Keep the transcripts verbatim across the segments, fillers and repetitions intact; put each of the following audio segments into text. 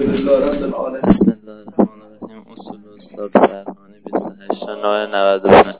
الحمدلله رب العالمین. بسم الله الرحمن الرحیم. اصول استاد فرهانی بیست و هشت نود و پنج.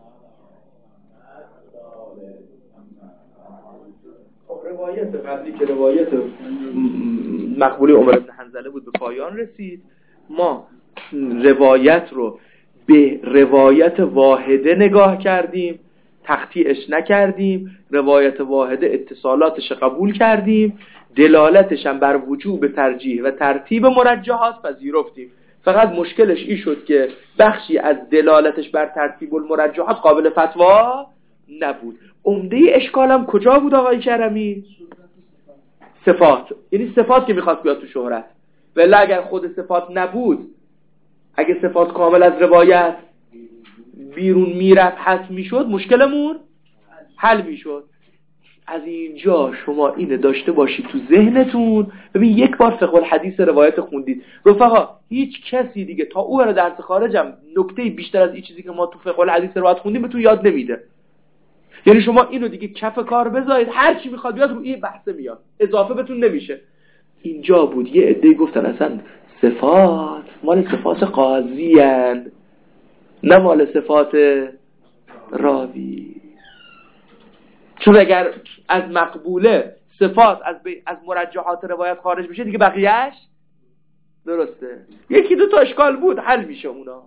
روایت قبلی که روایت مقبولی عمر بن حنظله بود به پایان رسید. ما روایت رو به روایت واحده نگاه کردیم، تقطیعش نکردیم. روایت واحده اتصالاتش قبول کردیم، دلالتش هم بر وجوب ترجیح و ترتیب مرجحات پذیرفتیم. فقط مشکلش این شد که بخشی از دلالتش بر ترتیب المرجحات قابل فتوا نبود. عمده اشکالم کجا بود آقای کرمی؟ صفات. یعنی صفات که میخواست بیاد تو شهرت. ولی اگر خود صفات نبود، اگه صفات کامل از روایت بیرون میرفت حس میشد، مشکلمون حل میشد. از اینجا شما اینه داشته باشید تو ذهنتون. ببین یک بار فقه الحدیث روایت خوندید رفقا، هیچ کسی دیگه تا او رو درس خارجم نکته بیشتر از این چیزی که ما تو فقه الحدیث روایت خوندیم بهتون یاد نمیده. یعنی شما اینو دیگه کف کار بذارید، هر چی میخواد بیاد رو این بحثه میاد، اضافه بهتون نمیشه. اینجا بود یه عده‌ای گفتن اصلا صفات مال صفات قاضی هستند، نه مال صفات راوی. چون اگر از مقبوله صفات از ب... از مرجحات روایت خارج بشه دیگه بقیهش درسته. یکی دو تا اشکال بود حل میشه اونا.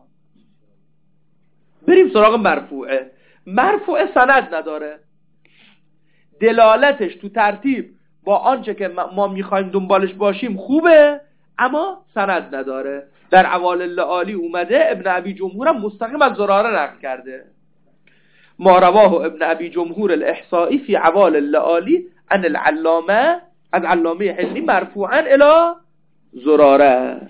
بریم سراغ مرفوعه. مرفوعه سند نداره، دلالتش تو ترتیب با آنچه که ما میخوایم دنبالش باشیم خوبه، اما سند نداره. در عوالل عالی اومده ابن ابی جمهور هم مستقیم از زراره نقل کرده. ما رواه ابن ابی جمهور الاحصائی فی عوالل عالی ان العلامه از علامه حلی مرفوعا الی زراره.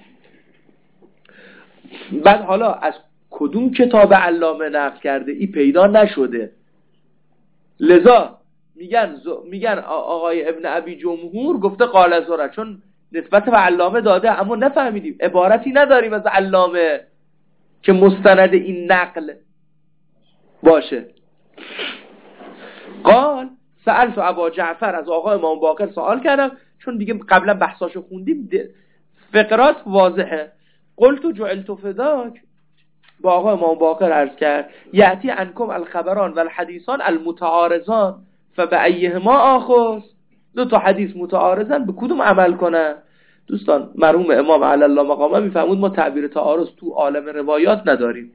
بعد حالا از کدوم کتاب علامه نقل کرده ای پیدا نشده، لذا میگن ز... میگن آقای ابن ابی جمهور گفته قال زراره، چون نسبت به علامه داده اما نفهمیدیم، عبارتی نداریم از علامه که مستند این نقل باشه. قال سألت ابا جعفر، از آقای امام باقر سوال کردم، چون دیگه قبلا بحثاشو خوندیم فقرات واضحه. قلت جعلت فداک، با آقای امام باقر عرض کرد یأتی عنکم الخبران و الحدیثان المتعارضان فبأیهما آخذ. دو تا حدیث متعارضن، به کدوم عمل کنن؟ دوستان مرحوم امام علی الله مقامه میفهمود ما تعبیر تعارض تو عالم روایات نداریم.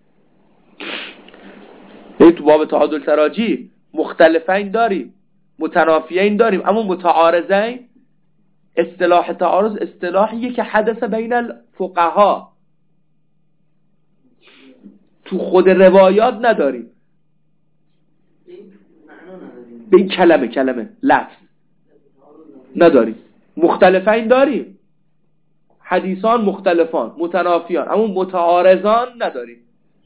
یعنی تو باب تعادل تراجی مختلفین داریم، متنافیین داریم، اما متعارضین، اصطلاح تعارض اصطلاحیه که حدث بین الفقها، تو خود روایات نداریم. به این کلمه کلمه لفظ نداریم. مختلفین داریم، حدیثان مختلفان متنافیان، اما متعارضان نداریم.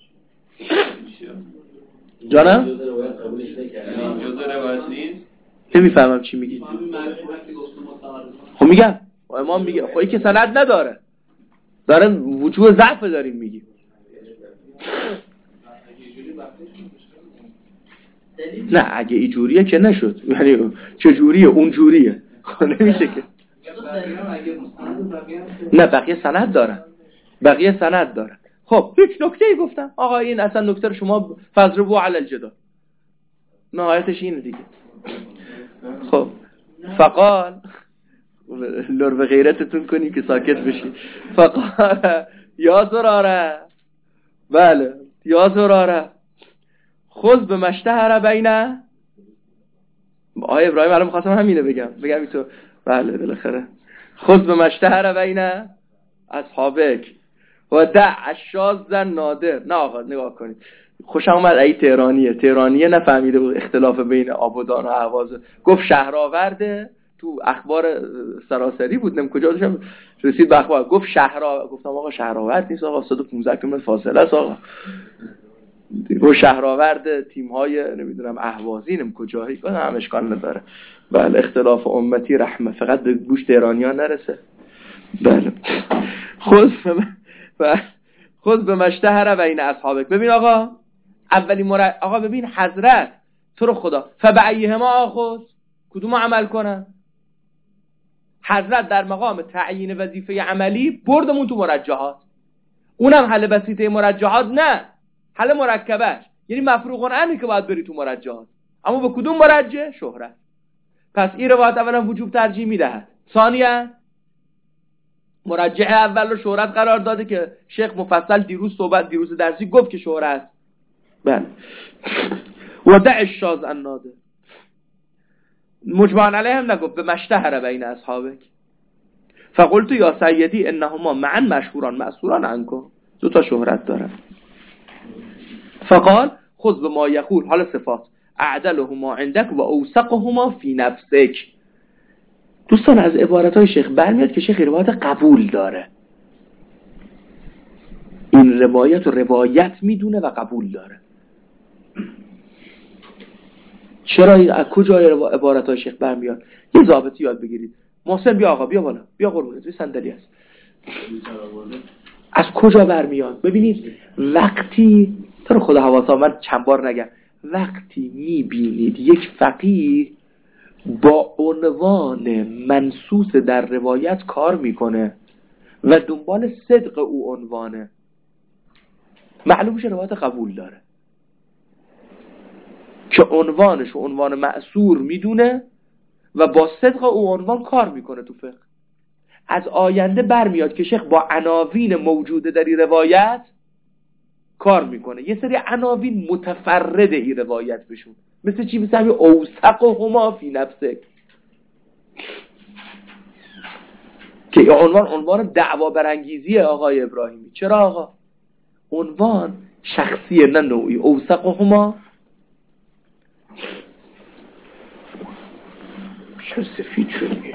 جانم؟ جزء روایت نیست؟ نمیفهمم چی میگی. خب میگم امام میگه خب این که سند نداره، داره وجوه ضعف داریم میگیم. نه اگه اینجوریه که نشد، یعنی چه جوریه اون جوریه نمیشه که. نه بقیه سند دارن، بقیه سند دارن. خب هیچ نکته‌ای گفتم آقا این اصلا نکته رو شما فضربو علی الجدال، نهایتش اینه دیگه. خب فقال لور به غیرتتون کنی که ساکت بشی. فقال یا زراره، بله یا زراره خذ به مشتهر بینه. آقای ابراهیم الان می‌خواستم همینه بگم بگم اینطور، بله بالاخره خذ به مشتهر بینه اصحابک و دع الشاذ نادر. نه آقا نگاه کنید، خوشم اومد ای تهرانیه تهرانیه نفهمیده بود اختلاف بین آبادان و اهواز. گفت شهرآورده، تو اخبار سراسری بود نم کجا داشتم رسید به اخبار، گفت شهرا، گفتم آقا شهرآورد نیست آقا، صد و پانزده کیلومتر فاصله است آقا. گفت شهرآورد تیم‌های نمیدونم اهوازی نم کجایی، گفتم هم اشکال نداره. بله اختلاف امتی رحمه، فقط به گوش تهرانیان نرسه. بله خود و خود به مشتهر بین اصحابک. ببین آقا اولی مرا... آقا ببین حضرت تو رو خدا فبعیهما آخذ، کدوم عمل کنن؟ حضرت در مقام تعیین وظیفه عملی بردمون تو مرجحات، اونم حل بسیطه مرجحات نه، حل مرکبش، یعنی مفروغ عنه که باید بری تو مرجحات. اما به کدوم مرجح؟ شهرت. پس این روایت اولا وجوب ترجیح میدهد، ثانیا مرجح اول رو شهرت قرار داده که شیخ مفصل دیروز صحبت دیروز درسی گفت که شهرت. بله. و دع الشاذ النادر، مجمع علیه هم نگفت، به مشتهر بین اصحابک. فقلت یا سیدی انهما معا مشهوران مأثوران عنکم، دو تا شهرت دارن. فقال خذ بما یقول، حالا صفات، اعدلهما عندك و اوثقهما فی نفسک. دوستان از عبارتهای شیخ برمیاد که شیخ روایت قبول داره، این روایت رو روایت میدونه و قبول داره. چرا از کجای عبارتهای شیخ برمیاد؟ یه ضابطی یاد بگیرید. محسن بیا آقا، بیا بالا، بیا قربونت، بیا صندلی هست. از کجا برمیاد؟ ببینید وقتی تو رو خدا حواسا من چند بار نگم، وقتی میبینید یک فقیه با عنوان منصوص در روایت کار میکنه و دنبال صدق او عنوانه، معلوم میشه روایت قبول داره که عنوانش و عنوان مأثور میدونه و با صدق او عنوان کار میکنه تو فقه. از آینده برمیاد که شیخ با عناوین موجوده در این روایت کار میکنه، یه سری عناوین متفرد این روایت بشون، مثل چی؟ مثل همین اوثقهما فی نفسک که این عنوان عنوان دعوا برانگیزیه آقای ابراهیمی. چرا آقا؟ عنوان شخصیه نه نوعی. اوثقهما چه سفید شدی؟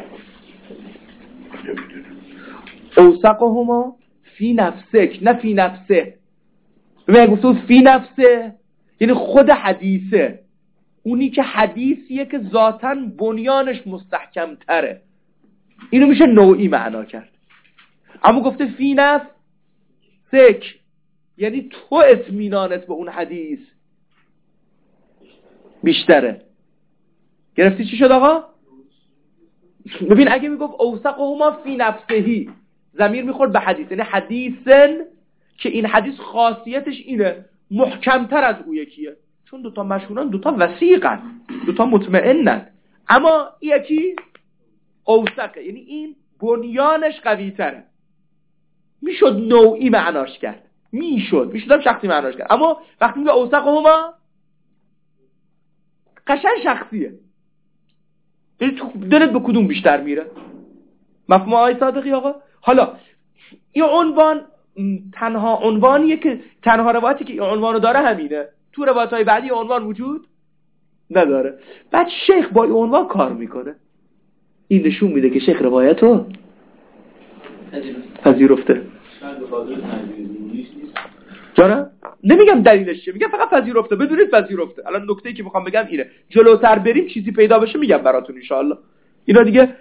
اوثقهما فی نفسک نه فی نفسه. ببین گفتم فی نفسه یعنی خود حدیثه، اونی که حدیثیه که ذاتاً بنیانش مستحکم تره، اینو میشه نوعی معنا کرد. اما گفته فی نفسک یعنی تو اطمینانت به اون حدیث بیشتره. گرفتی چی شد آقا؟ ببین اگه میگفت اوثقهما فی نفسهی، ضمیر میخورد به حدیث، یعنی حدیثن که این حدیث خاصیتش اینه، محکمتر از او یکیه، چون دوتا مشهورن، دوتا وثیقن، دوتا مطمئنن. اما یکی اوثقه یعنی این بنیانش قوی تره. میشد نوعی معناش کرد، میشد میشدم شخصی معناش کرد. اما وقتی میگه اوثقهما قشنگ شخصیه، یعنی تو دلت به کدوم بیشتر میره؟ مفهوم آقای صادقی آقا؟ حالا این عنوان تنها عنوانیه که تنها روایتی که این عنوانو داره همینه، تو روایت‌های بعدی عنوان وجود نداره. بعد شیخ با این عنوان کار میکنه، این نشون میده که شیخ روایتو پذیرفته. جانم نمیگم دلیلش چیه، میگم فقط پذیرفته، بدونید پذیرفته. الان نکته‌ای که میخوام بگم اینه، جلوتر بریم چیزی پیدا بشه میگم براتون ان شاء الله. اینا دیگه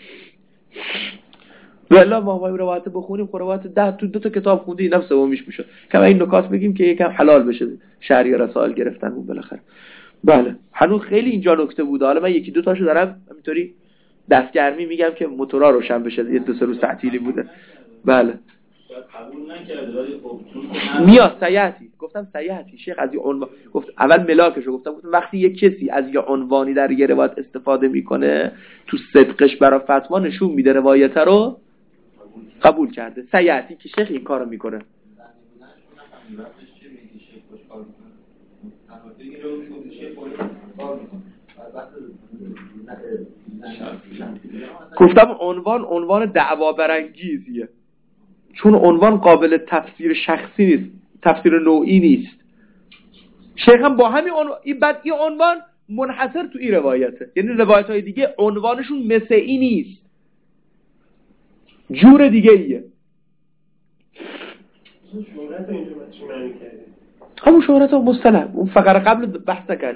والله ما باید روایت بخونیم، خب روایت ده تو دو تا کتاب خوندی نفس سومیش میشد. کم این نکات بگیم که یکم حلال بشه شرعی رسائل گرفتنمون بالاخره. بله هنوز خیلی اینجا نکته بود، حالا من یکی دو تاشو دارم همینطوری دستگرمی میگم که موتورا روشن بشه، یه دو سه روز تعطیلی بوده. بله قبول نکرده ولی خب میاد سیاحتی، گفتم سیاحتی شیخ از این عنوان گفت، اول ملاکشو گفتم، گفتم وقتی یک کسی از یه عنوانی در یه روایت استفاده میکنه تو صدقش برای فتوا نشون میده روایت رو قبول کرده. سیاحتی که شیخ این کارو میکنه. گفتم عنوان عنوان دعوا برانگیزیه، چون عنوان قابل تفسیر شخصی نیست، تفسیر نوعی نیست. شیخ هم با همین عنوان، این بعد این عنوان منحصر تو این روایته، یعنی روایت های دیگه عنوانشون مثل این نیست، جور دیگه ایه. شهرت اینجا چی معنی کرده؟ همون شهرت ها مصطلح اون فقره قبل بحث نکرد،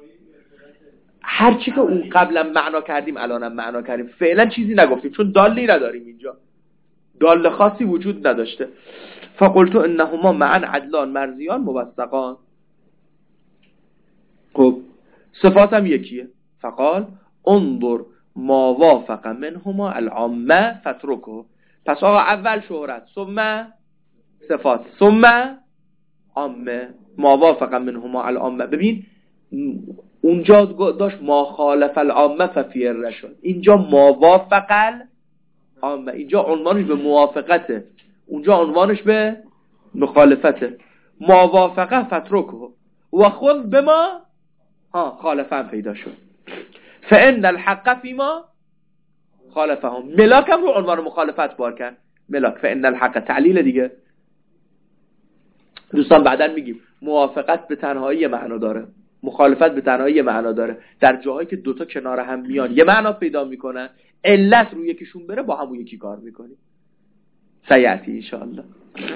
هر چی که اون قبلا معنا کردیم الانم معنا کردیم، فعلا چیزی نگفتیم چون دالی نداریم اینجا، دال خاصی وجود نداشته. فقلت انهما معا عدلان مرضیان موثقان. خب صفات هم یکیه. فقال انظر ما وافق منهما العامه فترکه. پس آقا اول شهرت، ثم صفات، ثم عامه. ما وافق منهما العامه. ببین اونجا داشت ما خالف العامه ففی الرشاد، اینجا ما وافق العامه، اینجا عنوانش به موافقته، اونجا عنوانش به مخالفته. ما وافقه فترکه و خود به ما ها خالفه هم پیدا شد. فان الحق فیما خالفهم. ملاک هم رو عنوان مخالفت بار کرد، ملاک. فان الحق تعلیل دیگه دوستان بعداً میگیم موافقت به تنهایی معنا داره، مخالفت به تنهایی معنا داره. در جاهایی که دوتا کنار هم میان یه معنا پیدا میکنن، علت رو یکیشون بره با همون یکی کار میکنیم. سیعتی انشاءالله.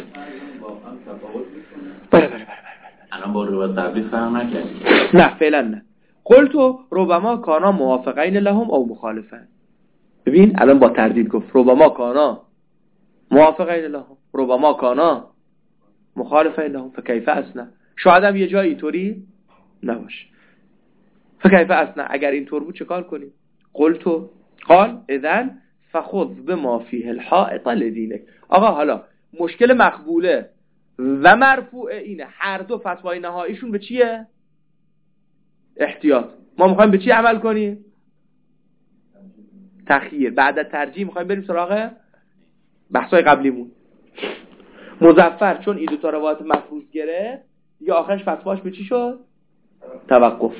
بله بله بله بله. الان با روایت قبلی فهم نکردیم. نه فعلا نه. قلتو ربما کانا موافقین لهم او مخالفین. ببین الان با تردید گفت ربما کانا موافقین لهم، ربما کانا مخالفین لهم، فکیف اسنا. شاید هم یه جایی اینطوری نباشه. فکیف اسنا، اگر اینطور بود چه کار کنیم؟ قلتو قال اذن فخذ بما فیه الحائط لدینک. آقا حالا مشکل مقبوله و مرفوع اینه، هر دو فتوای نهاییشون به چیه؟ احتیاط. ما میخوایم به چی عمل کنیم؟ تخییر. بعد از ترجیح میخوایم بریم سراغ بحثای قبلیمون. مظفر چون این دو تا روایت مفروض گرفت یا آخرش فتواش به چی شد؟ توقف.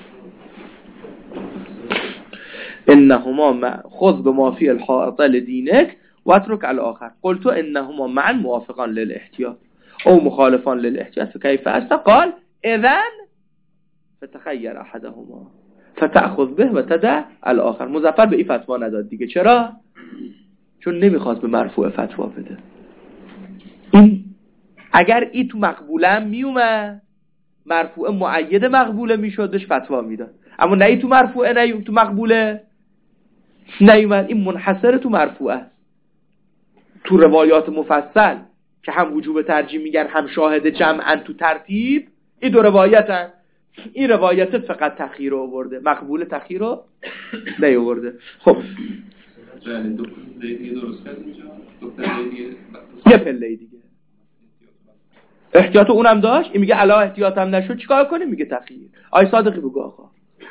انهما خذ بما فی الحائط لدینک و اترك الاخر. قلت انهما معا موافقان للاحتیاط او مخالفان للاحتیاط فكيف است؟ قال اذن فتخير احدهما فتأخذ به و تدع الاخر. مظفر به این فتوا نداد دیگه. چرا؟ چون نمیخواست به مرفوع فتوا بده. این اگر این تو مقبوله هم میومد، مرفوع مؤید مقبوله میشدش فتوا میداد، اما نه این تو مرفوعه نه تو مقبوله نیومد. این منحصر تو مرفوعه است. تو روایات مفصل که هم وجوب ترجیح میگن هم شاهد جمعا تو ترتیب، این دو روایتن. این روایت فقط تخییر رو آورده، مقبول تخییر رو نیاورده. خب یعنی دو پله دیگه درست کرد اینجا، دو پله دیگه یه پله دیگه احتیاط اونم داشت. این میگه الا احتیاط هم نشد چیکار کنیم؟ میگه تخییر. آی صادقی بگو آقا.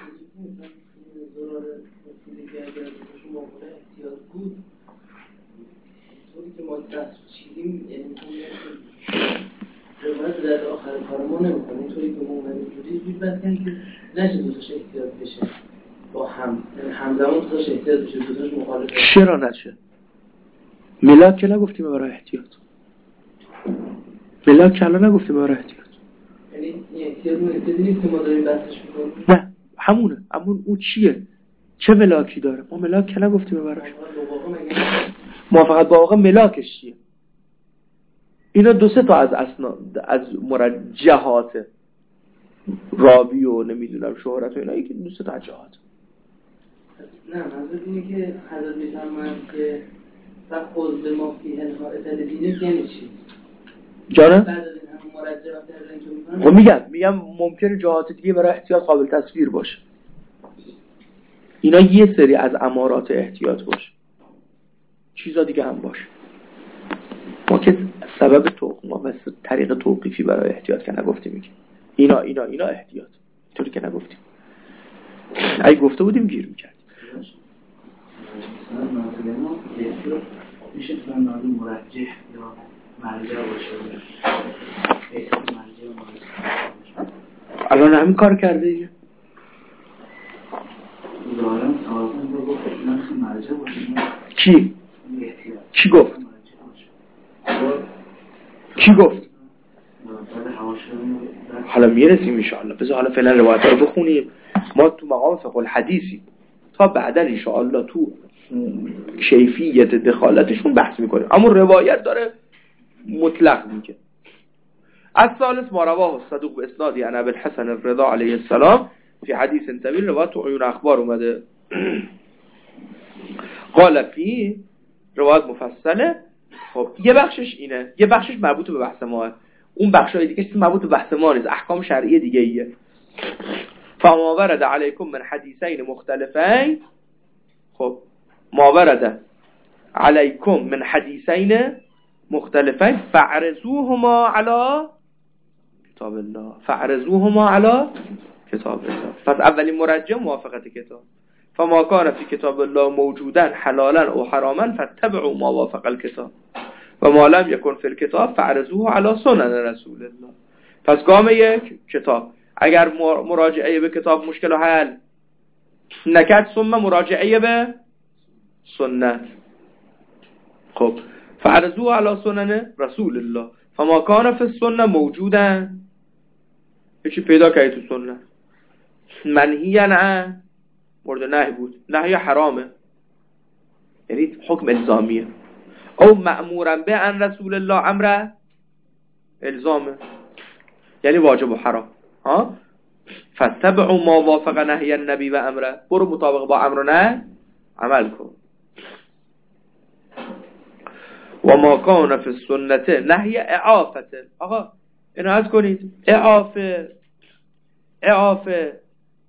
که ما دست چیدیم یعنی روایت در آخر کار ما نمیکنه، اینطوری که ما اونجوری زود بس کنیم که نشه دوتاش احتیاط بشه با هم، یعنی همزمان دوتاش احتیاط بشه، دوتاش مخالفه. چرا نشه؟ ملاک که نگفتیم برای احتیاط، ملاک که الان نگفتیم برای احتیاط. یعنی این احتیاط اون احتیاطی نیست که ما داریم بحثش میکنیم. نه همونه، همون اون چیه؟ چه ملاکی داره؟ ما ملاک که نگفتیم براش. موافقت با واقع ملاکش چیه؟ اینا دو سه تا از اسناد از مرجحات راوی و نمیدونم شهرت و اینا، یکی دو سه تا جهات. نه منظور اینه که حضرت میفرمایند که و خود به ما فیه الحائط لدینک یعنی چی؟ جانم؟ بعد از این هم مرجحات ترین که میکنن. خب میگم میگم ممکنه جهات دیگه برای احتیاط قابل تصویر باشه. اینا یه سری از امارات احتیاط باشه، چیزا دیگه هم باشه. ما که سبب توقیف ما و طریق توقیفی برای احتیاط که نگفتیم میگیم اینا اینا اینا احتیاط، اینطوری که نگفتیم. اگه گفته بودیم گیر میکردیم. مثلا نازل ما احتیاط میشه مثلا نازل مرجح یا مرجع باشه، احتیاط مرجع باشه. الان همین کار کرده دیگه. ظاهرا سازمان رو گفت نفس مرجع باشه. کی؟ کی گفت؟ کی گفت؟ حالا میرسیم انشاءالله. بذار حالا فعلا روایت رو بخونیم. ما تو مقام فقه الحدیثی، تا بعدا انشاءالله تو کیفیت دخالتشون بحث میکنیم، اما روایت داره مطلق میگه. از ثالث ما رواه صدوق به اسنادی عن ابی الحسن الرضا علیه السلام فی حدیث طویل، روایت تو عیون اخبار اومده. قال فی روایت مفصله. خب یه بخشش اینه، یه بخشش مربوط به بحث ماه، اون بخشای دیگه چیز مربوط به بحث ما نیست، احکام شرعی دیگه ایه. فما ورد علیکم من حدیثین مختلفین. خب ما ورده علیکم من حدیثین مختلفین فعرضوهما علی کتاب الله فعرضوهما علی کتاب الله. پس اولین مرجع موافقت کتاب. فما کان فی کتاب الله موجودا حلالا او حراما فاتبعوا ما وافق الکتاب و ما لم یکن فی الکتاب فعرضوه علی سنن رسول الله. پس گام یک کتاب، اگر مراجعه به کتاب مشکل و حل نکرد ثم مراجعه به سنت. خب فعرضوه علی سنن رسول الله فما کان فی السنه موجودا، یکی پیدا کردی تو سنت منهی عن مورد نهی بود، نهی حرامه یعنی حکم الزامیه، او مأمورا به عن رسول الله امر الزامه یعنی واجب و حرام. ها فتبعوا ما وافق نهی النبی و امره، برو مطابق با امر و نهی عمل کن. و ما کان فی السنه نهی اعافه، آقا عنایت کنید، اعافه اعافه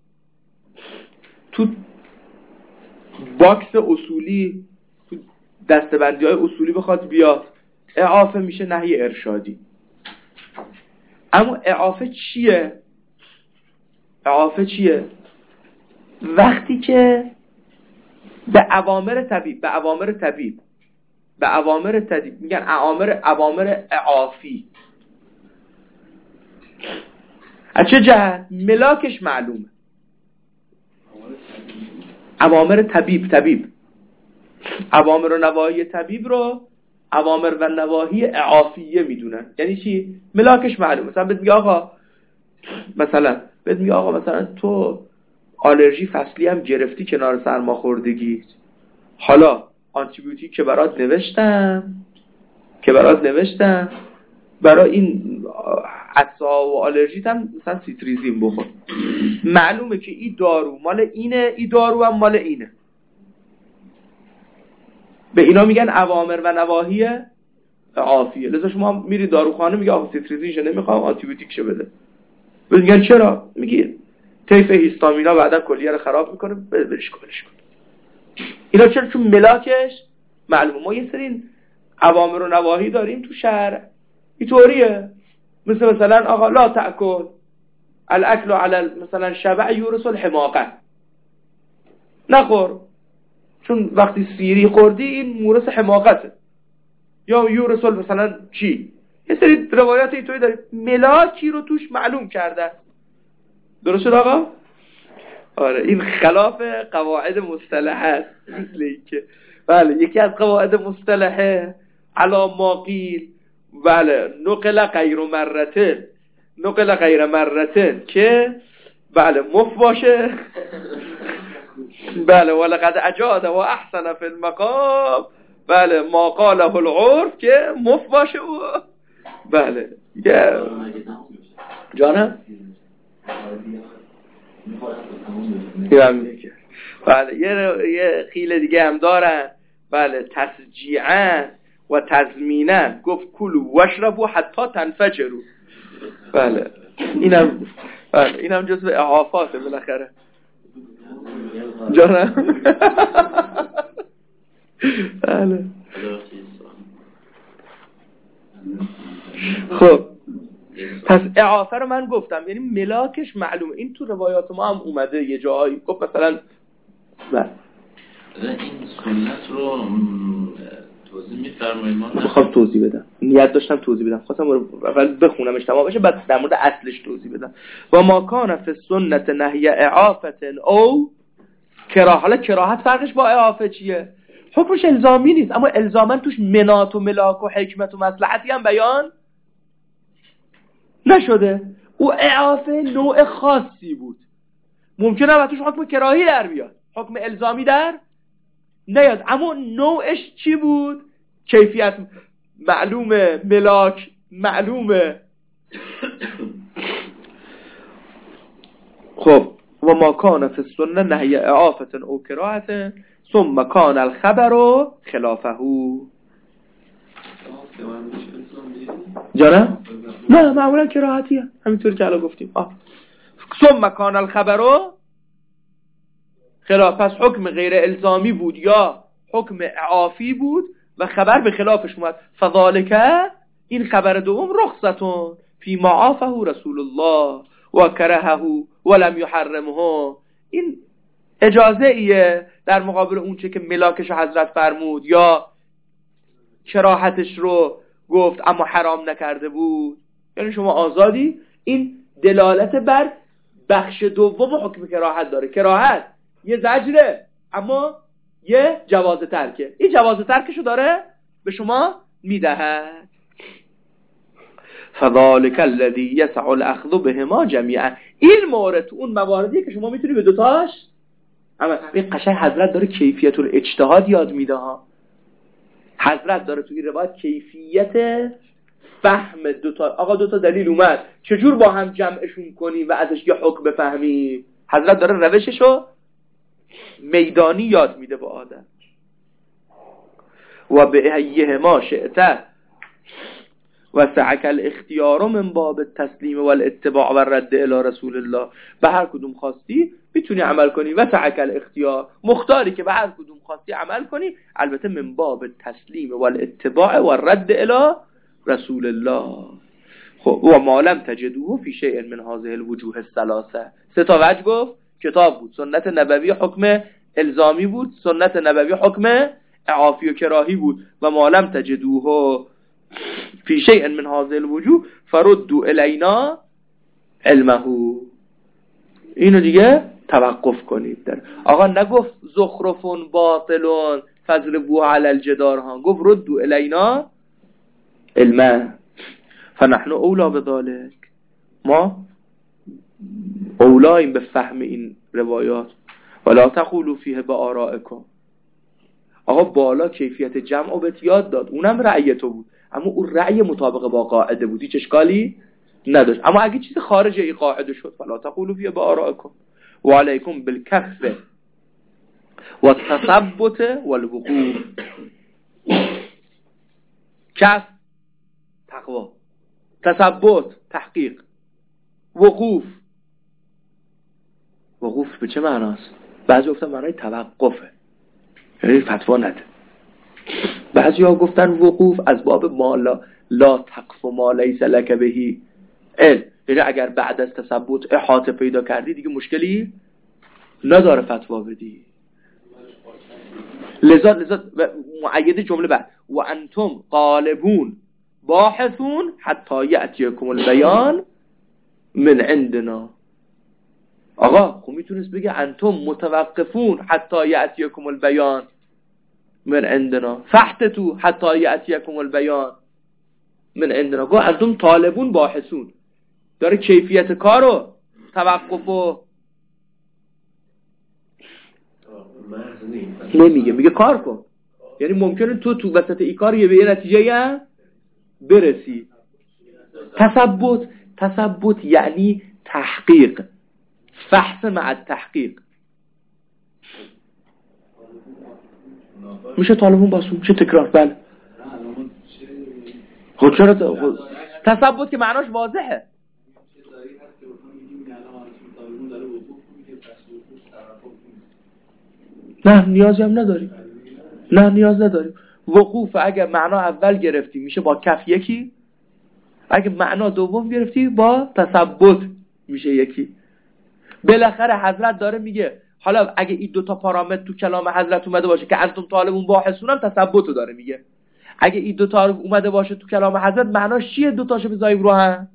تو باکس اصولی تو دستبندی های اصولی بخواد بیاد اعافه میشه نهی ارشادی. اما اعافه چیه؟ اعافه چیه؟ وقتی که به اوامر طبیب به اوامر طبیب به اوامر طبیب میگن اوامر اوامر اعافی. از چه جهت؟ ملاکش معلومه. اوامر طبیب طبیب اوامر و نواهی طبیب رو اوامر و نواهی اعافیه میدونن. یعنی چی؟ ملاکش معلومه. مثلا بهت میگه آقا مثلا بهت میگه آقا مثلا تو آلرژی فصلی هم گرفتی کنار سرماخوردگی، حالا آنتی بیوتیک که برات نوشتم که برات نوشتم برای این عطسا و آلرژیت هم مثلا سیتریزین بخور. معلومه که این دارو مال اینه، این دارو هم مال اینه. به اینا میگن اوامر و نواهی عافیه. لذا شما میری داروخانه میگه آقا سیتریزینش نمیخوام آنتی بیوتیکش بده. میگن چرا؟ میگی طیف هیستامینا بعدا کلیه رو خراب میکنه، برش کن برش کن. اینا چرا؟ چون ملاکش معلومه. ما یه سری اوامر و نواهی داریم تو شرع اینطوریه، مثل مثلا آقا لا تأکل الاکل علی مثلا شبع یورث الحماقه، نخور چون وقتی سیری خوردی این مورث حماقته، یا یورث مثلا چی، یه سری روایات اینطوری داریم ملاکی رو توش معلوم کرده. درست شد آقا؟ آره این خلاف قواعد مصطلحه است. مثل که بله یکی از قواعد مصطلحه علا ما قیل بله نقل غیر مرتين نقل غیر مرتين که بله مف باشه بله ولقد اجاد و احسن فی المقام بله ما قاله العرف که مف باشه و بله جانم بله یه یه خیل دیگه هم دارن بله تسجیعا و تضمینا گفت کلوا واشربوا حتی تنفجروا. بله اینم بله اینم جزء اعافاته بالاخره جانم. بله خب پس اعافه رو من گفتم یعنی ملاکش معلومه. این تو روایات ما هم اومده یه جایی گفت مثلا بله این سنت رو توضیح می‌فرمایید؟ ما میخوام توضیح بدم، نیت داشتم توضیح بدم، خواستم اول بخونمش تمام بشه بعد در مورد اصلش توضیح بدم. و ما کان فی السنت نهی اعافه او کراهه. حالا کراهت فرقش با اعافه چیه؟ حکمش الزامی نیست اما الزاما توش منات و ملاک و حکمت و مصلحتی هم بیان نشده. او اعافه نوع خاصی بود، ممکنه البته توش حکم کراهی در بیاد، حکم الزامی در نیاد، اما نوعش چی بود؟ کیفیت معلومه، ملاک معلومه. خب و ما کان فی السنه نهی اعافه او کراهه ثم کان الخبر خلافه. جانم؟ نه معمولا کراهتیه همینطوری که الان گفتیم. آه. ثم کان الخبر خلاف پس حکم غیر الزامی بود یا حکم اعافی بود و خبر به خلافش اومد. فذالک این خبر دوم رخصتون فی ما عافه رسول الله و کرهه ولم یحرمه، این اجازه ایه در مقابل اون چه که ملاکش حضرت فرمود یا کراهتش رو گفت اما حرام نکرده بود، یعنی شما آزادی. این دلالت بر بخش دوم حکم کراهت داره. کراهت یه زجره اما یه جواز ترکه، این جواز ترکشو داره به شما میدهد. فذالک الذی یسع الاخذ بهما جمیعا، این مورد تو اون مواردیه که شما میتونی به دوتاش. اما این قشنگ حضرت داره کیفیت الاجتهاد یاد میده ها. حضرت داره تو این روایت کیفیت فهم دوتا. آقا دوتا دلیل اومد چجور با هم جمعشون کنیم و ازش یه حکم بفهمیم. حضرت داره روششو میدانی یاد میده با آدم. و به ایه ما شئت و سعک الاختیار من باب التسلیم والاتباع و رد الی رسول الله، به هر کدوم خواستی میتونی عمل کنی. و سعک الاختیار، مختاری که به هر کدوم خواستی عمل کنی، البته من باب التسلیم والاتباع و رد الی رسول الله. خب و ما لم تجدوه فی شیء من هذه الوجوه الثلاثه، سه تا وجه گفت. کتاب بود، سنت نبوی حکم الزامی بود، سنت نبوی حکم اعافی و کراهی بود. و ما لم تجدوه فی شیء من هذه الوجوه فردوا الینا علمه، اینو دیگه توقف کنید. در آقا نگفت زخرفون باطلون فضربوه علی الجدار ها، گفت ردوا الینا علمه. فنحن اولا بذلك، ما اولاییم به فهم این روایات. ولا تقولوا فیه بآرائکم، آقا بالا کیفیت جمع و بهت یاد داد، اونم رأی تو بود، اما اون رأی مطابق با قاعده بود، هیچ اشکالی نداشت. اما اگه چیز خارج این قاعده شد فلا تقولوا فیه بآرائکم و علیکم بالکف و التثبت والوقوف. کف تقوا، تثبت تحقیق، وقوف. وقوف به چه معناست؟ بعضی گفتن معنای توقفه، یعنی فتوا نده. بعضی ها گفتن وقوف از باب ما لا, لا تقف ما لیس لک بهی علم، یعنی اگر بعد از تثبت احاطه پیدا کردی دیگه مشکلی نداره فتوا بدی. لذا لذا معید جمله بعد و انتم غالبون باحثون حتی یأتیکم البیان من عندنا. آقا خب میتونست بگه انتم متوقفون حتی یأتیکم البیان من عندنا، فحتتو حتی یأتیکم البیان من عندنا. گو انتم طالبون باحثون، داره کیفیت کارو توقف و نمیگه، میگه کار کن. یعنی ممکنه تو تو وسط این کار یه به یه نتیجه هم برسی. تثبت، تثبت یعنی تحقیق، فحص مع تحقیق. میشه طالبون باسون، میشه تکرار. بله خود چرا تثبت که معناش واضحه. نه نیازی هم نداریم، نه نیاز نداریم. وقوف اگر معنا اول گرفتی میشه با کف یکی، اگه معنا دوم گرفتی با تثبت میشه یکی. بالاخره حضرت داره میگه حالا اگه این دوتا پارامتر تو کلام حضرت اومده باشه که انتم طالبون باحثون هم تثبتو داره میگه. اگه این دوتا اومده باشه تو کلام حضرت معناش چیه؟ دوتاشو بذاریم رو هم،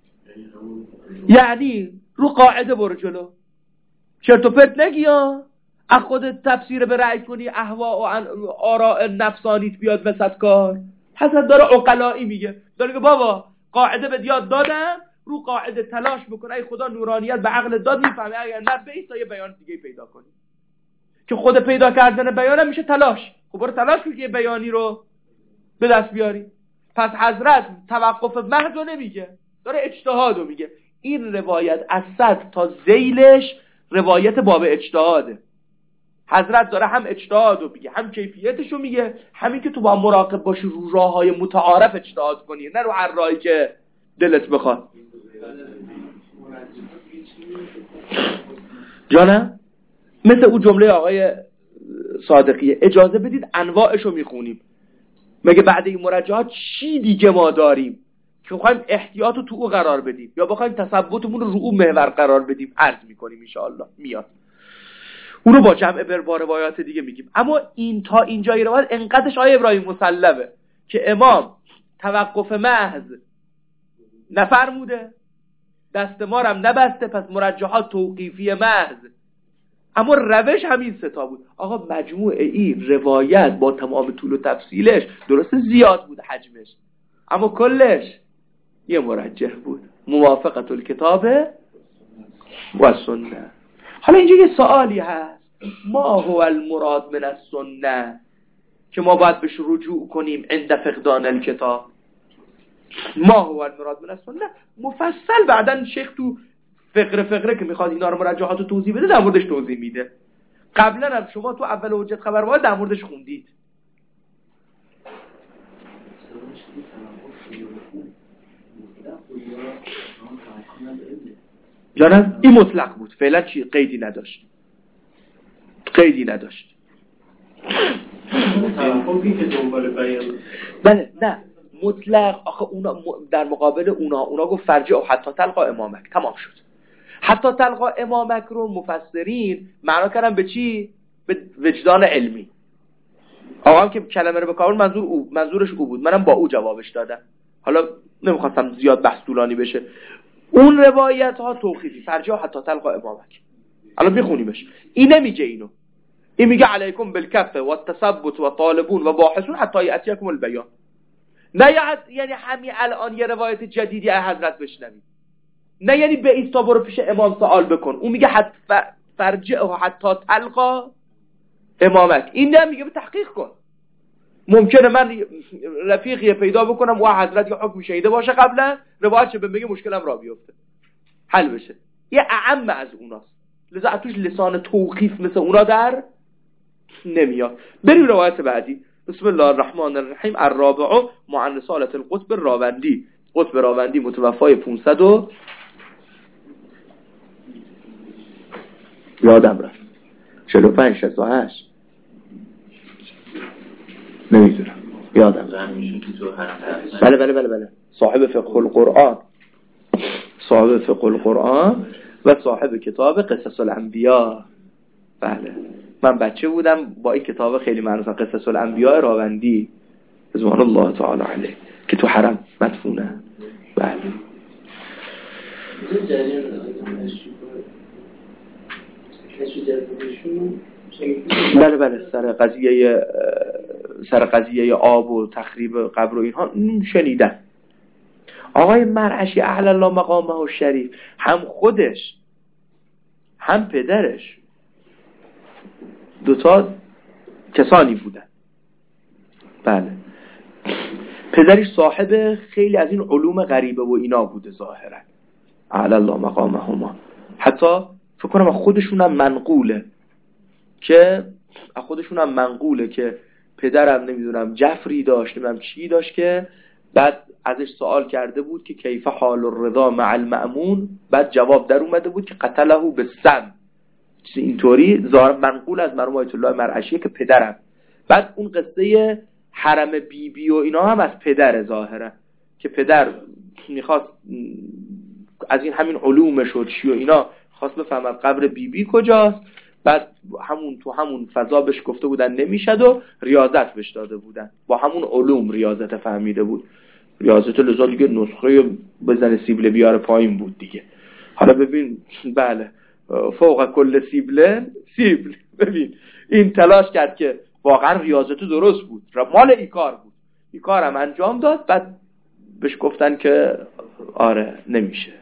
یعنی رو قاعده برو جلو، چرت و پرت نگی ها. از خودت تفسیر به رأی کنی، اهوا و آراء نفسانیت بیاد وسط کار. حضرت داره عقلایی میگه، داره که بابا قاعده به یاد دادم، رو قاعده تلاش بکن، ای خدا نورانیت به عقل داد میفهمی، اگر نه بیس تا یه بیان دیگه پیدا کنی که خود پیدا کردن بیانم میشه تلاش. خب برو تلاش کن که یه بیانی رو به دست بیاری. پس حضرت توقف محض رو نمیگه، داره اجتهادو میگه. این روایت از صدر تا ذیلش روایت باب اجتهاده. حضرت داره هم اجتهادو میگه، هم کیفیتشو میگه، همین که تو با مراقب باشی رو راههای متعارف اجتهاد کنی، نه رو هر راهی که دلت بخواد. جانم مثل اون جمله آقای صادقیه، اجازه بدید انواعشو میخونیم. مگه بعد این مرجعات چی دیگه ما داریم که بخوایم احتیاطو تو او قرار بدیم یا بخوایم تثبتمون رو رو او محور قرار بدیم؟ عرض میکنیم انشاءالله میاد اون رو با جمع بر روایات دیگه میگیم. اما این تا اینجای روایت انقدرش آقای ابراهیم مسلمه که امام توقف محض نفرموده، دست ما رم نبسته، پس مرجحات توقیفی محض. اما روش همین ستا بود. آقا مجموع این روایت با تمام طول و تفصیلش درسته زیاد بود حجمش، اما کلش یه مرجح بود، موافقت الکتاب و سنه. حالا اینجا یه سوالی هست، ما هو المراد من السنه که ما باید بهش رجوع کنیم عند فقدان الکتاب؟ ما هو المراد من السنه مفصل بعدن شیخ تو فقره فقره که میخواد اینا رو مرجحات رو توضیح بده در موردش توضیح میده. قبلا هم شما تو اول حجت خبر واحد در موردش خوندید. جانم این مطلق بود، فعلا چی قیدی نداشت، قیدی نداشت. توقفی که دنبال بیان بله نه مطلق. آخه اونا در مقابل اونا اونا گفت فرجع و حتی تلقا امامک، تمام شد. حتی تلقا امامک رو مفسرین معنا کردن به چی؟ به وجدان علمی. آقا هم که کلمه رو بکارن منظور او منظورش او بود، منم با او جوابش دادم. حالا نمیخواستم زیاد بحث طولانی بشه. اون روایت ها توقیفی، فرجع و حتی تلقا امامک. الان میخونیمش. این نمیگه اینو، این میگه علیکم بالکف و التثبت و طالبون و باحثون حتی یاتیکم البیان. نه یعنی همین الان یه روایت جدیدی از حضرت بشنوید، نه یعنی به ایستا برو پیش امام سوال بکن. اون میگه حتی فرجع و حتی تلقا امامک. این نه میگه به تحقیق کن. ممکنه من رفیقی پیدا بکنم و حضرت یه حکم شهیده باشه قبلا، روایت چه بهم بگه مشکلم را بیفته حل بشه. یه اعم از اوناست، لذا توش لسان توقیف مثل اونا در نمیاد. بریم روایت بعدی. بسم الله الرحمن الرحیم. الرابع مع رسالة القطب راوندی. قطب راوندی متوفای پانصد و یادم رفت چهل و پنج شصت و هشت نمیدونم یادم رفت. بله بله بله بله صاحب فقه القرآن، صاحب فقه القرآن و صاحب کتاب قصص الانبیاء. بله من بچه بودم با این کتاب خیلی معروف قصص الانبیاء راوندی رضوان الله تعالی علیه که تو حرم مدفونه. بله بله بله سر قضیه سر قضیه آب و تخریب قبر و اینها شنیدن. آقای مرعشی اعلی الله مقامه و شریف هم خودش هم پدرش دوتا کسانی بودن. بله پدرش صاحب خیلی از این علوم غریبه و اینا بوده ظاهرا اعلی الله مقامهما. حتی فکر کنم خودشون هم منقوله که خودشون هم منقوله که پدرم نمیدونم جفری داشت نمیدونم چی داشت که بعد ازش سوال کرده بود که کیف حال الرضا مع المأمون، بعد جواب در اومده بود که قتله بالسم. اینطوری ظاهر منقول از مرحوم آیت الله مرعشی که پدرم. بعد اون قصه حرم بی بی و اینا هم از پدر ظاهره که پدر میخواست از این همین علومش و چی و اینا خواست بفهمد قبر بی بی کجاست، بعد همون تو همون فضا بهش گفته بودن نمیشد و ریاضت بهش داده بودن، با همون علوم ریاضت فهمیده بود. ریاضت لذا دیگه نسخه بزن سیبل بیاره پایین بود دیگه. حالا ببین بله فوق کل سیبل سیبل. ببین این تلاش کرد که واقعا ریاضت درست بود، مال ای کار بود، ای کارم انجام داد، بعد بهش گفتن که آره نمیشه،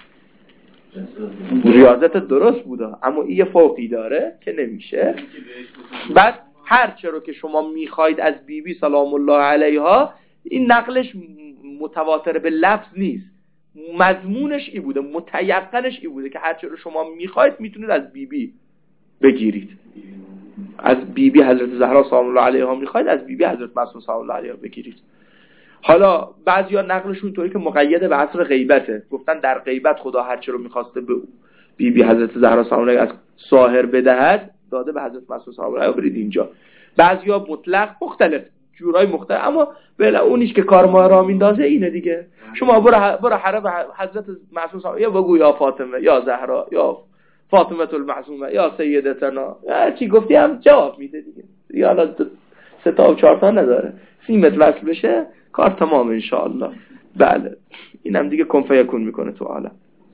ریاضت درست بوده اما این یه فوقی داره که نمیشه. بعد هر چه رو که شما میخواید از بی بی سلام الله علیها، این نقلش متواتر به لفظ نیست، مضمونش ای بوده، متیقنش ای بوده که هر چه رو شما میخواید میتونید از بی بی بگیرید. از بی بی حضرت زهرا سلام الله علیها میخواید، از بی بی حضرت معصومه سلام الله علیها بگیرید. حالا بعضیا نقلشون طوری که مقید به عصر غیبته، گفتن در غیبت خدا هر چه رو میخواسته به بی بی حضرت زهرا سلام الله از ساحر بدهد داده به حضرت معصوم صاحب رأی برید اینجا. بعضیا مطلق مختلف جورای مختلف، اما بله اونیش که کار ما را میندازه اینه دیگه. شما برو برو حرم حضرت معصوم صاحب یا بگو یا فاطمه یا زهرا یا فاطمه المعصومه یا سیدتنا، هر چی گفتی هم جواب میده دیگه. یا حالا سه تا و چهار تا نداره، سیمت وصل بشه کار تمام ان شاء الله. بله اینم دیگه کن فیکون میکنه تو عالم.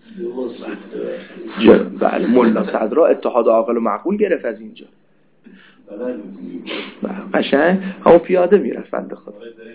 بله مولا صدرا اتحاد عاقل و معقول گرفت از اینجا. قشنگ همون پیاده میرفت بنده خدا.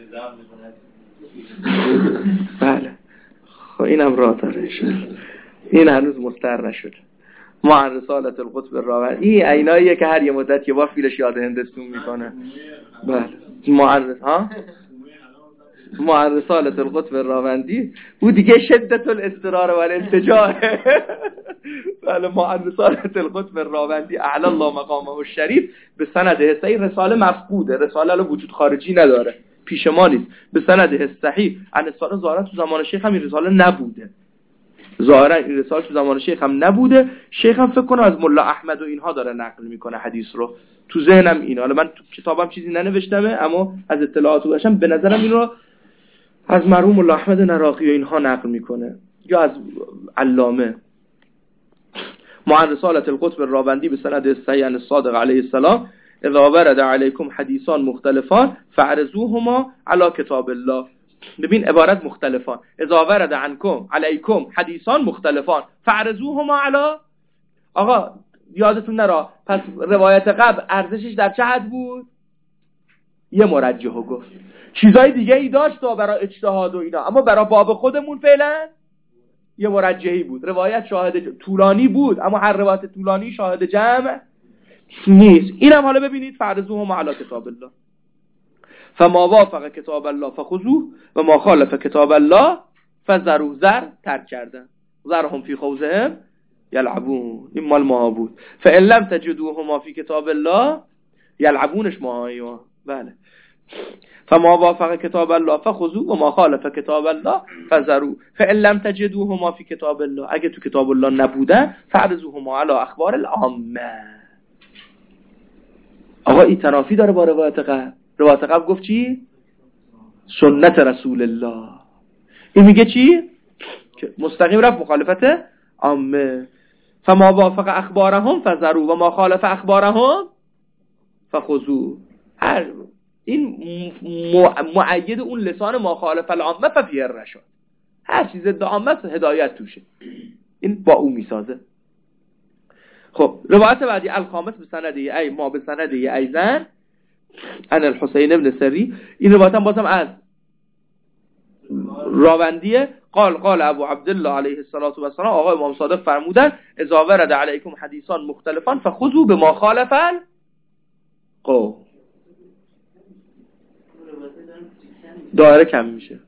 بله خب اینم راه داره. این هنوز مستر نشد. ما عن رسالت القطب الراوندی، این عیناییه که هر یه مدت یه بار فیلش یاد هندستون میکنه. بله ما عن ها ما عن رسالت القطب الراوندی او دیگه شدت الاضطرار و الالتجاء. بله ما عن رسالت القطب الراوندی اعلی الله مقامه الشریف به سند صحیح، رساله مفقوده، رساله له وجود خارجی نداره، پیش ما نیست. به سند صحیح ان رساله ظاهرا تو زمان شیخ هم این رساله نبوده، ظاهرا این رساله تو زمان شیخ هم نبوده. شیخ هم فکر کنم از ملا احمد و اینها داره نقل میکنه حدیث رو، تو ذهنم اینه. حالا من تو کتابم چیزی ننوشتمه اما از اطلاعات داشتم، به نظرم این رو از مرحوم ملا احمد نراقی و اینها نقل میکنه یا از علامه. ما عن رسالت القطب الراوندی به سند صحیح عن الصادق علیه السلام اذا ورد علیکم حدیثان مختلفان فعرضوهما علی کتاب الله. ببین عبارت مختلفان، اذا ورد عنکم علیکم حدیثان مختلفان فعرضوهما علی. آقا یادتون نرا، پس روایت قبل ارزشش در چه حد بود؟ یه مرجحو گفت، چیزای دیگه ای داشت تا برای اجتهاد و اینا، اما برای باب خودمون فعلا یه مرجحی بود. روایت شاهد طولانی بود اما هر روایت طولانی شاهد جمع نیست. اینم حالا ببینید فعرضوهما علی کتاب الله فما وافق کتاب الله فخذوه و ما خالف کتاب الله فذروه. زر ترک کردن، ذرهم فی خوضهم یلعبون، این مال ما بود. فان لم تجدوهما فی کتاب الله یلعبونش ماهایی ما. بله فما وافق کتاب الله فخذوه و ما خالف کتاب الله فذروه. فان لم تجدوهما فی کتاب الله، اگه تو کتاب الله نبودن فعرضوهما علی اخبار العامه. آقا این تنافی داره با روایت قبل. روایت قبل گفت چی؟ سنت رسول الله. این میگه چی؟ که مستقیم رفت مخالفت عامه. فما وافق اخبارهم فذروا و ما خالف اخبارهم فخذوا. هر این مؤید اون لسان ما خالف العامه ففیه الرشاد، هر چیز ضد عامه هدایت توشه، این با اون میسازه. خب روایت بعدی الخامس به سندی ای ما به سندی ایزن ان الحسین ابن سری. این روایت هم بازم از راوندیه. قال قال ابو عبدالله علیه السلام، آقای امام صادق فرمودن اذا ورد علیکم حدیثان مختلفان فخذوا بما خالف القول. دایره کم میشه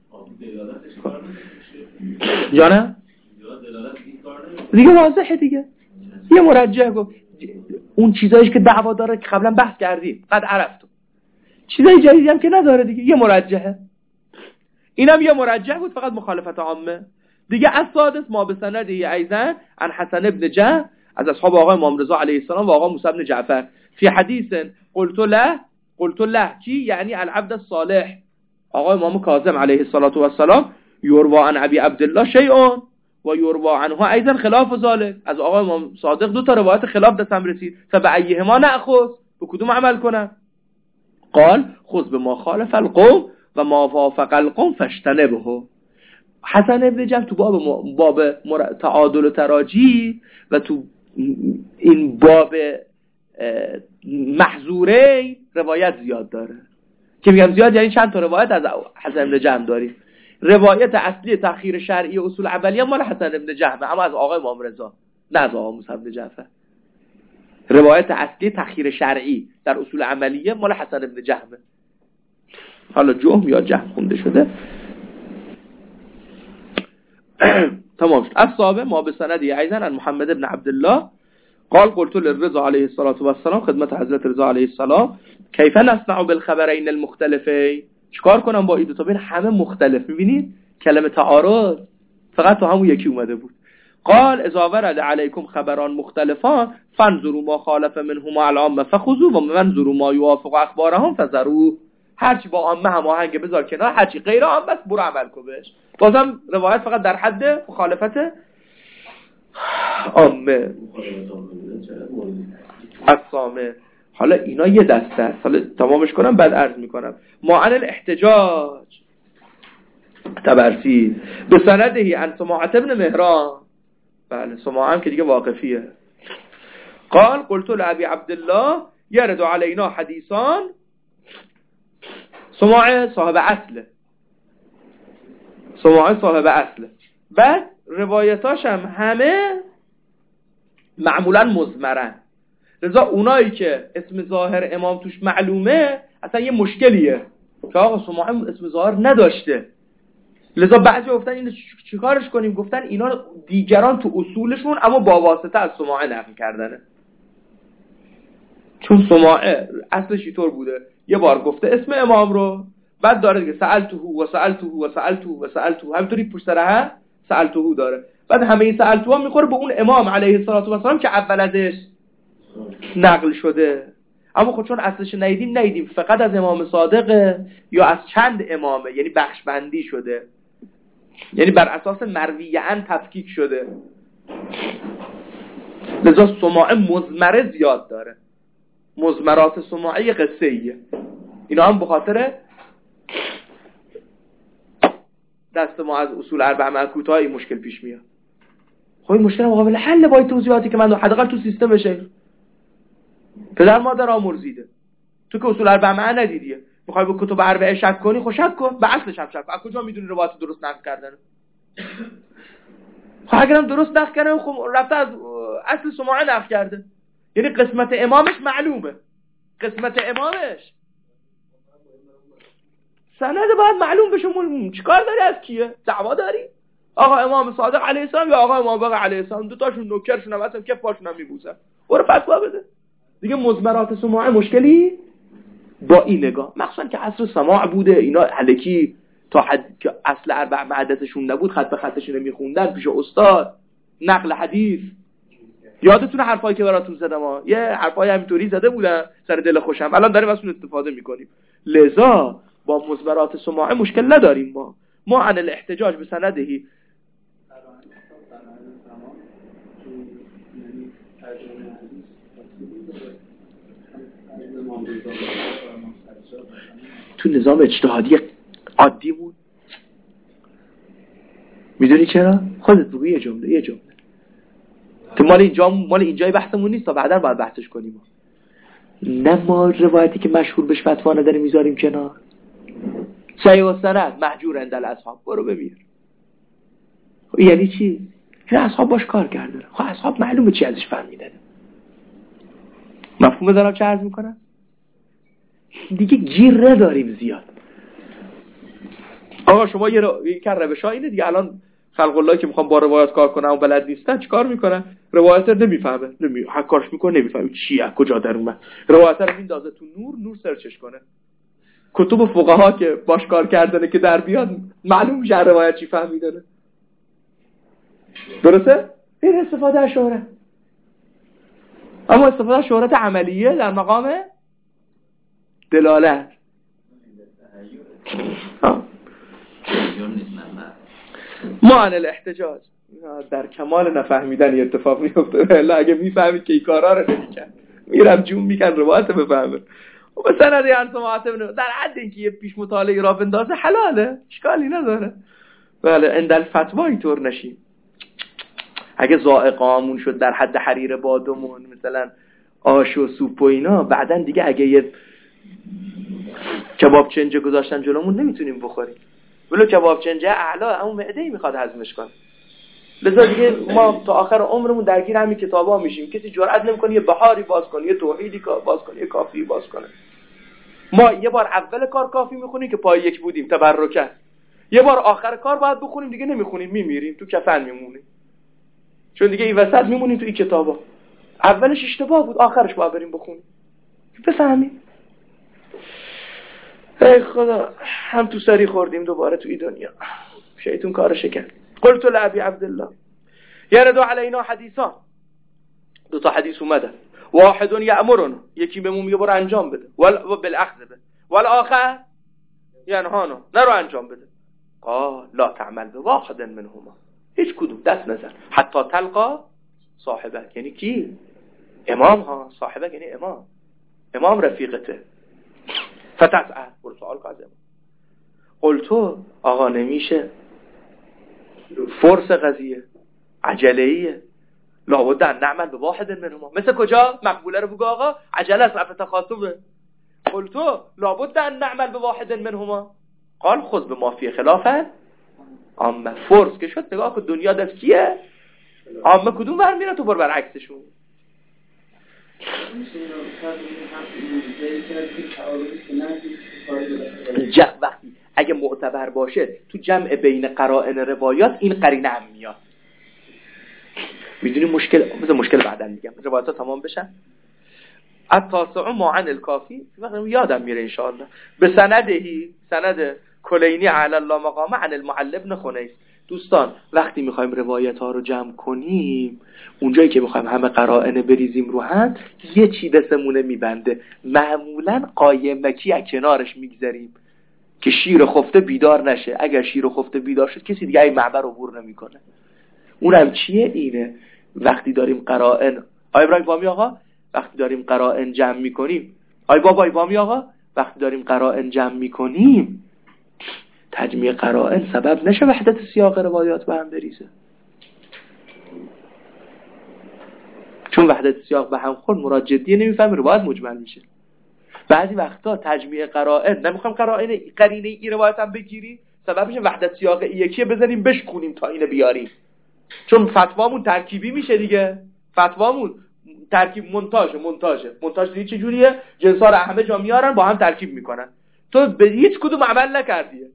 یا نه؟ دیگه واضحه دیگه. یه مرجح گفت اون چیزایش که دعوا داره که قبلا بحث کردیم قد عرفتو، چیزای جدیدی هم که نداره دیگه، یه مرجحه. اینم یه مرجح بود فقط مخالفت عامه دیگه. از سادس ما به سند ایزن عن حسن ابن جه از اصحاب آقای امام رضا علیه السلام و آقا موسی بن جعفر فی حدیث قلت له قلت له کی یعنی العبد الصالح. آقای امام کاظم علیه السلام یروى عن ابی عبدالله شیء و یروى عنه ایضا خلاف ذلك. از آقای امام صادق دو تا روایت خلاف دستم رسید، فبأیهما نأخذ، به کدوم عمل کنم؟ قال خذ بما خالف القوم و ما وافق القوم فاجتنبه. حسن ابن جعفر تو باب باب تعادل و تراجی و تو این باب محظوره روایت زیاد داره، که میگم زیاد یعنی چند تا روایت از حسن ابن جعفر داریم. روایت اصلی تأخیر شرعی اصول اولیه مال حسن ابن جعفر، اما از آقای امام رضا، نه از آقای موسی بن جعفر. روایت اصلی تأخیر شرعی در اصول عملیه مال حسن ابن جعفر. حالا جهم یا جهم خونده شده. تمام شد. از صحابه ما به سندی ایضا عن محمد ابن عبدالله قال قلت للرضا علیه السلام، خدمت حضرت رضا علیه السلام، کیف نصنع بالخبرین المختلفین، چیکار کنم با این دو تا؟ ببین همه مختلف، میبینید کلمه تعارض فقط تو همون یکی اومده بود. قال اذا ورد علیکم خبران مختلفان فانظروا ما خالف منهما العامه فخذوه و منظروا ما یوافق اخبارهم فذروه. هرچی با عامه هماهنگ بذار کنار، هرچی غیر عامه است برو عمل کن بهش. بازم روایت فقط در حد مخالفت عامه اقسامه. حالا اینا یه دسته است، حالا تمامش کنم بعد عرض میکنم. معن الاحتجاج تبرسی به سندهی عن سماعة ابن مهران. بله سماعة هم که دیگه واقفیه. قال قلت لأبي عبد الله يرد علينا حديثان. سماعة صاحب اصله، سماعة صاحب اصله. بعد روایتاش هم همه معمولا مضمرن، لذا اونایی که اسم ظاهر امام توش معلومه اصلا یه مشکلیه که آقا سماعه اسم ظاهر نداشته. لذا بعضی گفتن اینو چیکارش کنیم؟ گفتن اینا دیگران تو اصولشون اما با واسطه از سماعه نقل کردنه. چون سماعه اصلش اینطور بوده، یه بار گفته اسم امام رو، بعد داره دیگه سألته و سألته و سألته و سألته، همینطوری پشت سر هم سألته داره. بعد همه این سألته ها میخوره به اون امام علیه الصلاة و السلام که اول ازش نقل شده. اما خب چون اصلش ندیدیم ندیدیم فقط از امام صادقه یا از چند امامه، یعنی بخش بندی شده، یعنی بر اساس مرویه‌اً تفکیک شده. لذا سماعه مضمره زیاد داره، مضمرات سماعه یه قصه ایه. اینا هم بخاطر دست ما از اصول اربع معکوت‌های مشکل پیش میاد. خب این مشکل مقابل حل با این توضیحاتی که من حداقل تو سیستم بشه. پدر مادر آمرزیده، تو که اصول اربع معنا ندیدیه، میخوای به کتب اربعه شک کنی، خب شک کن، به اصلش هم شک کن. از کجا میدونی روایت درست نقل کردن؟ خب اگرم درست نقل کردن خب رفته از اصل سماعه نقل کرده، یعنی قسمت امامش معلومه، قسمت امامش سند باید معلوم بشه. چیکار داری؟ از کیه دعوا داری؟ آقا امام صادق علیه السلام یا آقا امام باقر علیه السلام؟ دو تاشون نوکرشون هم هستن، کف پاشون هم میبوسن، برو فتوا بده دیگه. مضمرات سماعه مشکلی با این نگاه، مخصوصا که عصر سماع بوده، اینا الکی تا حد که اصل اربع معدتشون نبود خط به خطش نمیخوندن پیش استاد نقل حدیث. یادتونه حرفایی که براتون زدم ها؟ یه حرفای همینطوری زده بودن سر دل خوشم، الان داریم ازشون استفاده میکنیم. لذا با مضمرات سماعه مشکل نداریم. ما ما عن الاحتجاج به سندهی تو نظام اجتهادی عادی بود. میدونی چرا؟ خودت بگو یه جمله یه جمله. تو مال اینجا مال اینجای بحثمون نیست تا بعدا باید بحثش کنیم. نه ما روایتی که مشهور بهش فتوا نداریم میذاریم کنار. صحیح و سند محجور عند الاصحاب، برو ببین. خب یعنی چی؟ این اصحاب باش کار کردن. خب اصحاب معلومه چی ازش فهمیدن. مفهوم دارم چه عرض میکنم؟ دیگه گیر نداریم زیاد. آقا شما یه رو... یک روش ها اینه دیگه. الان خلق الله که میخوام با روایت کار کنم و بلد نیستن چیکار میکنن؟ روایت رو نمیفهمه، نمی هر کارش میکنه نمیفهمه چیه کجا در اومد. روایت رو میندازه تو نور، نور سرچش کنه. کتب فقها که باش کار کردنه که در بیاد معلوم میشه روایت چی فهمیدنه. درسته؟ این استفاده از شهرت. اما استفاده از شهرت عملیه در مقام دلالت. ما عن الاحتجاج در کمال نفهمیدن اتفاق میفته. الا اگه میفهمید که این کارا رو نمی‌کنه میرم جون میکن روایت بفهمه. و مثلا دیان سماعت در حد اینکه یه پیش مطالعه را بندازه حلاله، اشکالی نداره. بله عند الفتوا اینطور نشیم. اگه ذائقه‌مون شد در حد حریر بادمون مثلا آش و سوپ و اینا، بعدن دیگه اگه یه کباب چنجه گذاشتن جلومون نمیتونیم بخوریم. ولو کباب چنجه اعلی اما معده‌ای میخواد هضمش کنه. لذا دیگه ما تا آخر عمرمون درگیر همین کتابا میشیم. کسی جرئت نمیکنه یه بهاری باز کنه، یه توحیدی باز کنه، یه کافی باز کنه. ما یه بار اول کار کافی میخونیم که پای یک بودیم تبرکت. یه بار آخر کار باید بخونیم، دیگه نمیخونیم میمیریم تو کفن میمونیم. چون دیگه این وسط میمونیم تو این کتابا. اولش اشتباه بود، آخرش باید بریم بخونیم. بفهمیم. ای خدا، هم تو سری خوردیم دوباره تو این دنیا. شیطون کارش کرد. قلت لأبي عبد الله یردو علینا حدیثان، دو تا حدیث اومده، واحد یأمرنا، یکی بهمون میگه برو انجام بده، و بالاخذ به، والآخر ینهانا، نرو انجام بده. قال لا تعمل بواحد منهما، هیچ کدوم دست نزن حتی تلقا صاحبک، یعنی کی؟ امام ها، صاحبک یعنی امام، امام رفیقته. فتسأل، برو سوال کن از امام. قلتو آقا نمیشه، فرص قضیه عجله‌ایه، لابد ان نعمل به واحد منهما. مثل کجا؟ مقبوله رو بگو آقا عجله است، رفع تخاطبه. قلتو لابد ان نعمل به واحد منهما. قال خذ به ما فی خلافه. اما فرض که شد، نگاه کن دنیا دست کیه؟ اما کدوم برمیره، تو برو برعکسشون. ج... وقتی اگه معتبر باشه تو جمع بین قرائن روایات این قرینه هم میاد. میدونی مشکل، مثلا مشکل بعدا میگم، روایات ها تمام بشن. التاسع ما عن الکافی، یادم میره انشاءالله، به سندهی، سند کلینی علی الله مقامه عن المعل بن خنیس. دوستان وقتی میخوایم روایت ها رو جمع کنیم، اونجایی که میخوایم همه قرائن بریزیم رو هم، یه چی دستمونه میبنده، معمولا قایمکی از کنارش میگذاریم که شیر خفته بیدار نشه. اگر شیر خفته بیدار شد کسی دیگه این معبر عبور نمیکنه. اونم چیه؟ اینه وقتی داریم قرائن، آی ابراهیم بامی آقا، وقتی داریم قرائن جمع میکنیم، آی بابای بامی آقا، وقتی داریم قرائن جمع میکنیم، تجمیع قرائن سبب نشه وحدت سیاق روایات به هم بریزه. چون وحدت سیاق به هم خورد، مراد جدیه نمیفهمه، روایت مجمل میشه. بعضی وقتا تجمیع قرائن، نمیخوام قرائن قرینه این روایت هم بگیری، سبب میشه وحدت سیاق یکیه بزنیم بشکونیم تا اینو بیاریم. چون فتوامون ترکیبی میشه دیگه، فتوامون ترکیب منتاژ منتاژ منتاژ دیگه چه جوریه؟ جنسا رو همه جا میارن با هم ترکیب میکنن، تو به هیچ کدوم عمل نکردیه.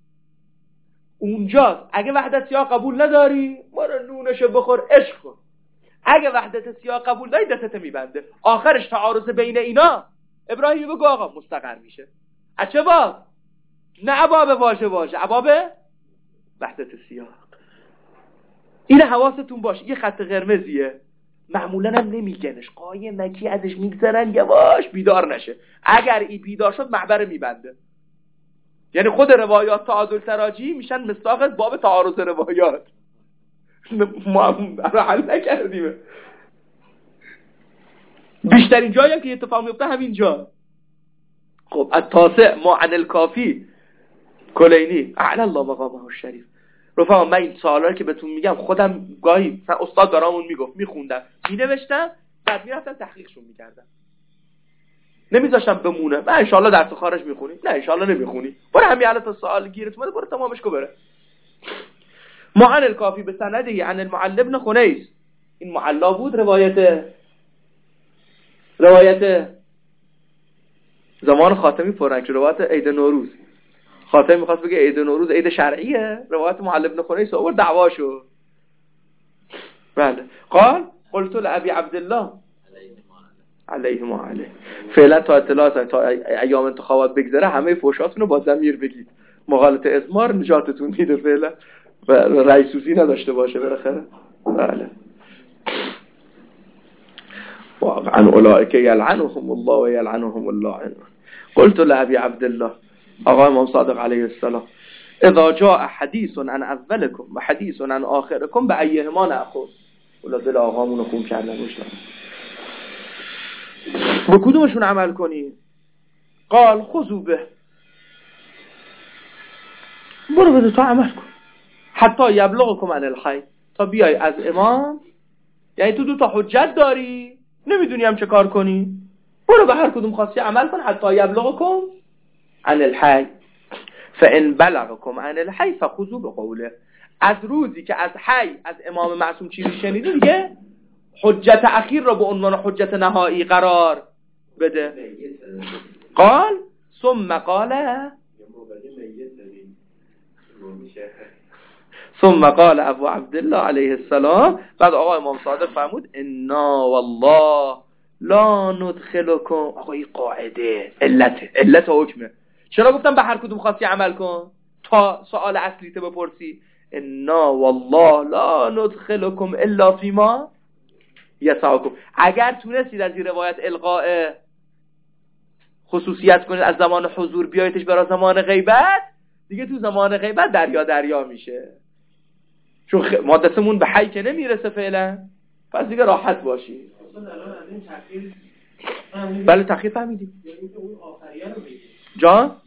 اونجا اگه وحدت سیاق قبول نداری، برو نونشو بخور عشق کن. اگه وحدت سیاق قبول داری، دستت میبنده. آخرش تعارض بین اینا، ابراهیم بگو آقا مستقر میشه. از چه باب؟ نه باب واژه واژه، باب وحدت سیاق. این حواستون باشه، یه خط قرمزیه، معمولا هم نمیگنش، قایم مکی ازش میگذرن یواش بیدار نشه. اگر ای بیدار شد معبر میبنده. یعنی خود روایات تعادل تراجی میشن مصداق باب تعارض روایات. ما رو حل نکردیم. بیشترین جایی هم که اتفاق میفته همین جا. خب التاسع ما عن الکافی کلینی اعلی الله مقامه الشریف. رفقا من این سوالا که بهتون میگم خودم گاهی استاد دارامون میگفت میخوندم مینوشتم، بعد میرفتم تحقیقشون میکردم، نمیذاشتم بمونه. من ان شاء الله درس خارج میخونی، نه ان شاء الله نمیخونی، برو همین الان تا سوال گیرت اومده برو تمامش کو بره. معن الکافی به سندی عن المعل بن خنیس، این معلا بود، روایت روایت زمان خاتمی پررنگ، روایت عید نوروز. خاتمی میخواست بگه عید نوروز عید شرعیه، روایت معل بن خنیس آورد دعواشو. بله. قال قلت لابي عبد الله علیه ما علیه. فعلا تا اطلاعات تا ایام انتخابات بگذره همه فوشاتون رو با ضمیر بگید. مقالطه ازمار نجاتتون میده فعلا و رئیسوسی نداشته باشه بالاخره. بله. واقعا اولئک یلعنهم الله و یلعنهم اللاعنون. قلت لابي عبد الله، آقای امام صادق علیه السلام، اذا جاء حدیث عن اولکم و حدیث عن آخرکم به ایهما نأخذ. ولا دل آقامون رو خون کردن گوشتن، با کدومشون عمل کنی؟ قال خذوا به، برو بده تا عمل کن، حتی یبلغکم عن الحی، تا بیای از امام. یعنی تو دو تا حجت داری، نمیدونی هم چه کار کنی، برو به هر کدوم خواستی عمل کن، حتی یبلغکم عن الحی فان بلغکم عن الحی فخذوا بقوله. از روزی که از حی، از امام معصوم چیزی شنیدی دیگه حجت اخیر را به عنوان حجت نهایی قرار بده. قال ثم قال ثم قال ابو عبدالله علیه السلام، بعد آقای امام صادق فرمود انا والله لا ندخلکم. آقا این قاعده علت علت حکمه. چرا گفتم به هر کدوم خواستی عمل کن تا سوال اصلیت بپرسی؟ انا والله لا ندخلكم الا فیما یسعکم. اگر تونستید از این روایت القاء خصوصیت کنید از زمان حضور بیایتش برای زمان غیبت، دیگه تو زمان غیبت دریا دریا میشه، چون خ... ما دستمون به حی که نمیرسه فعلا، پس دیگه راحت باشی. بله تأخیر فهمیدیم. جان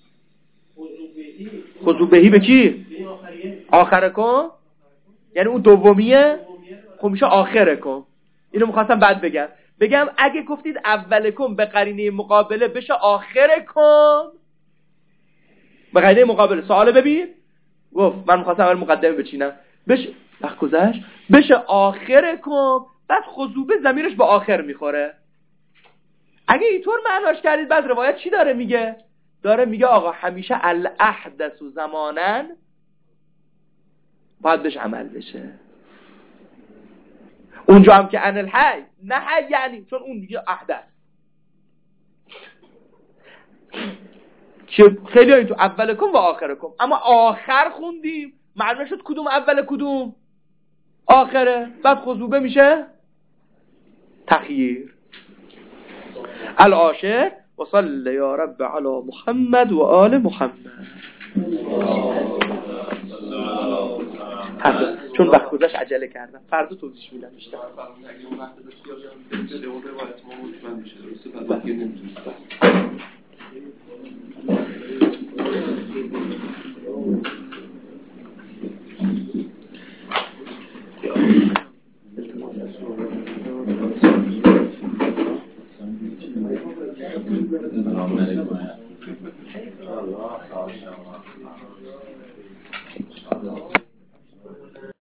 خضوع بهی به کی؟ آخره کن، یعنی اون دومیه خب میشه آخره کن. اینو میخواستم بعد بگم بگم اگه گفتید اول کن به قرینه مقابله بشه آخره کن، به قرینه مقابله سوال ببین گفت من میخواستم اول مقدمه بچینم بشه وقت گذشت بشه آخره کن، بعد خضوع به ضمیرش به آخر میخوره. اگه اینطور معناش کردید بعد روایت چی داره میگه؟ داره میگه آقا همیشه الاحدث زمانن باید بهش عمل بشه. اونجا هم که ان الحی نه حی یعنی چون اون دیگه احدث که خیلی هایی تو اول کن و آخر کن، اما آخر خوندیم معلومه شد کدوم اول کدوم آخره، بعد خضوبه میشه تخییر. العاشر و صلی یا رب علی محمد و آل محمد. چون وقت گذاشت عجله کردم، فردا توضیح میدم بیشتر. اگه اون وقت بسیار جان بده اون روایت ما مطمئن میشه درسته بعد دیگه نمیتونست